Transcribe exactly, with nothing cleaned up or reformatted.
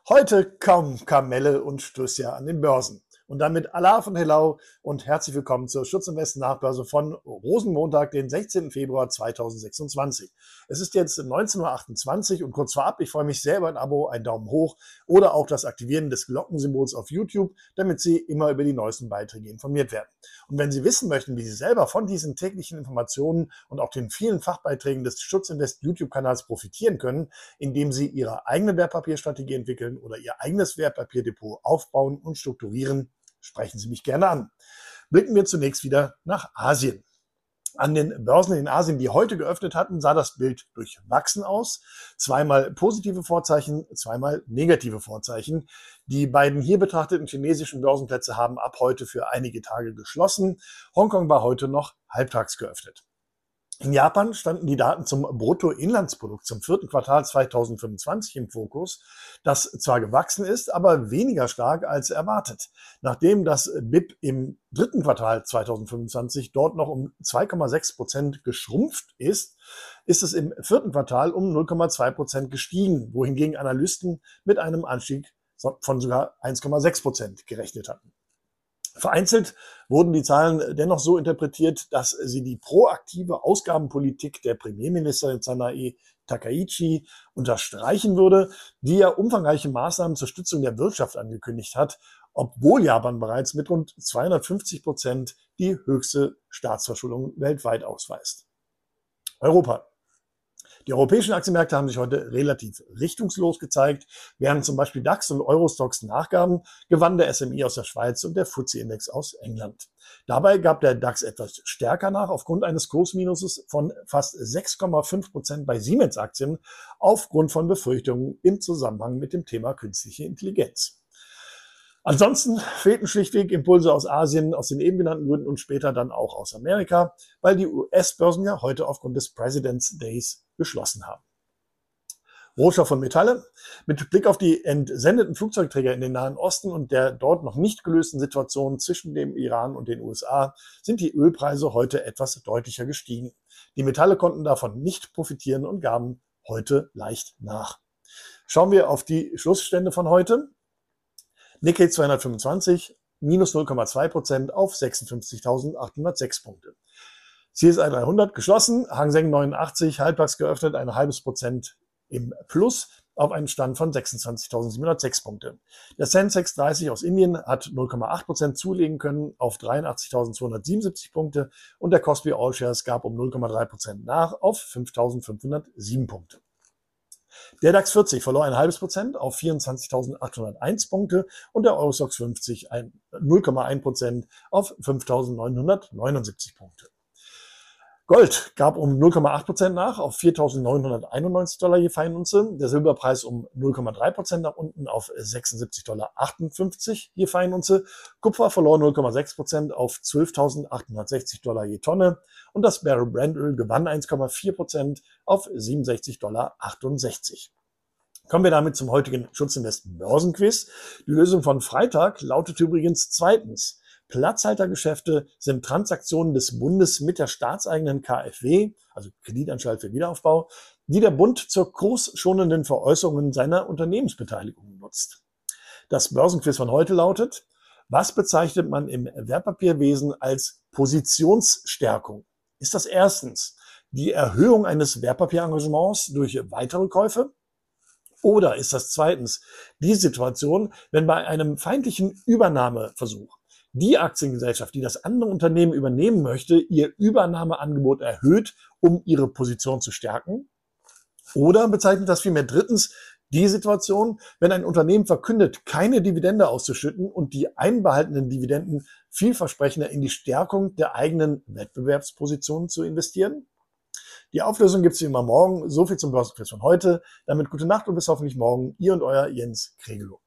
Heute kaum Kamelle und Stößja an den Börsen. Und damit Allah von Hello und herzlich willkommen zur Schutzinvest Nachbörse von Rosenmontag, den sechzehnten Februar zweitausendsechsundzwanzig. Es ist jetzt neunzehn Uhr achtundzwanzig und kurz vorab, ich freue mich sehr über ein Abo, einen Daumen hoch oder auch das Aktivieren des Glockensymbols auf YouTube, damit Sie immer über die neuesten Beiträge informiert werden. Und wenn Sie wissen möchten, wie Sie selber von diesen täglichen Informationen und auch den vielen Fachbeiträgen des Schutzinvest YouTube-Kanals profitieren können, indem Sie Ihre eigene Wertpapierstrategie entwickeln oder Ihr eigenes Wertpapierdepot aufbauen und strukturieren, sprechen Sie mich gerne an. Blicken wir zunächst wieder nach Asien. An den Börsen in Asien, die heute geöffnet hatten, sah das Bild durchwachsen aus. Zweimal positive Vorzeichen, zweimal negative Vorzeichen. Die beiden hier betrachteten chinesischen Börsenplätze haben ab heute für einige Tage geschlossen. Hongkong war heute noch halbtags geöffnet. In Japan standen die Daten zum Bruttoinlandsprodukt zum vierten Quartal zweitausendfünfundzwanzig im Fokus, das zwar gewachsen ist, aber weniger stark als erwartet. Nachdem das B I P im dritten Quartal zweitausendfünfundzwanzig dort noch um zwei Komma sechs Prozent geschrumpft ist, ist es im vierten Quartal um null Komma zwei Prozent gestiegen, wohingegen Analysten mit einem Anstieg von sogar eins Komma sechs Prozent gerechnet hatten. Vereinzelt wurden die Zahlen dennoch so interpretiert, dass sie die proaktive Ausgabenpolitik der Premierministerin Sanae Takaichi unterstreichen würde, die ja umfangreiche Maßnahmen zur Stützung der Wirtschaft angekündigt hat, obwohl Japan bereits mit rund zweihundertfünfzig Prozent die höchste Staatsverschuldung weltweit ausweist. Europa. Die europäischen Aktienmärkte haben sich heute relativ richtungslos gezeigt. Während zum Beispiel DAX und Eurostoxx nachgaben, gewann der S M I aus der Schweiz und der F T S E-Index aus England. Dabei gab der DAX etwas stärker nach aufgrund eines Kursminuses von fast sechs Komma fünf Prozent bei Siemens-Aktien aufgrund von Befürchtungen im Zusammenhang mit dem Thema künstliche Intelligenz. Ansonsten fehlten schlichtweg Impulse aus Asien, aus den eben genannten Gründen und später dann auch aus Amerika, weil die U S-Börsen ja heute aufgrund des President's Days geschlossen haben. Rohstoff und Metalle. Mit Blick auf die entsendeten Flugzeugträger in den Nahen Osten und der dort noch nicht gelösten Situation zwischen dem Iran und den U S A sind die Ölpreise heute etwas deutlicher gestiegen. Die Metalle konnten davon nicht profitieren und gaben heute leicht nach. Schauen wir auf die Schlussstände von heute. Nikkei zweihundertfünfundzwanzig, minus null Komma zwei Prozent auf sechsundfünfzigtausendachthundertsechs Punkte. C S I dreihundert geschlossen, Hang Seng neunundachtzig, halbtags geöffnet, ein halbes Prozent im Plus auf einen Stand von sechsundzwanzigtausendsiebenhundertsechs Punkte. Der Sensex dreißig aus Indien hat null Komma acht Prozent zulegen können auf dreiundachtzigtausendzweihundertsiebenundsiebzig Punkte und der Kospi All Shares gab um null Komma drei Prozent nach auf fünftausendfünfhundertsieben Punkte. Der DAX vierzig verlor ein halbes Prozent auf vierundzwanzigtausendachthunderteins Punkte und der Eurostoxx fünfzig null Komma eins Prozent auf fünftausendneunhundertneunundsiebzig Punkte. Gold gab um null Komma acht Prozent nach auf viertausendneunhunderteinundneunzig Dollar je Feinunze. Der Silberpreis um null Komma drei Prozent nach unten auf sechsundsiebzig Komma achtundfünfzig Dollar je Feinunze. Kupfer verlor null Komma sechs Prozent auf zwölftausendachthundertsechzig Dollar je Tonne. Und das Barrel Brent-Öl gewann eins Komma vier Prozent auf siebenundsechzig Komma achtundsechzig Dollar. Kommen wir damit zum heutigen Schutzinvest Börsenquiz. Die Lösung von Freitag lautet übrigens zweitens. Platzhaltergeschäfte sind Transaktionen des Bundes mit der staatseigenen K f W, also Kreditanstalt für Wiederaufbau, die der Bund zur kursschonenden Veräußerung seiner Unternehmensbeteiligung nutzt. Das Börsenquiz von heute lautet: Was bezeichnet man im Wertpapierwesen als Positionsstärkung? Ist das erstens die Erhöhung eines Wertpapierengagements durch weitere Käufe? Oder ist das zweitens die Situation, wenn bei einem feindlichen Übernahmeversuch die Aktiengesellschaft, die das andere Unternehmen übernehmen möchte, ihr Übernahmeangebot erhöht, um ihre Position zu stärken? Oder bezeichnet das vielmehr drittens die Situation, wenn ein Unternehmen verkündet, keine Dividende auszuschütten und die einbehaltenen Dividenden vielversprechender in die Stärkung der eigenen Wettbewerbspositionen zu investieren? Die Auflösung gibt es wie immer morgen. So viel zum Börsenquiz von heute. Damit gute Nacht und bis hoffentlich morgen. Ihr und euer Jens Kregelow.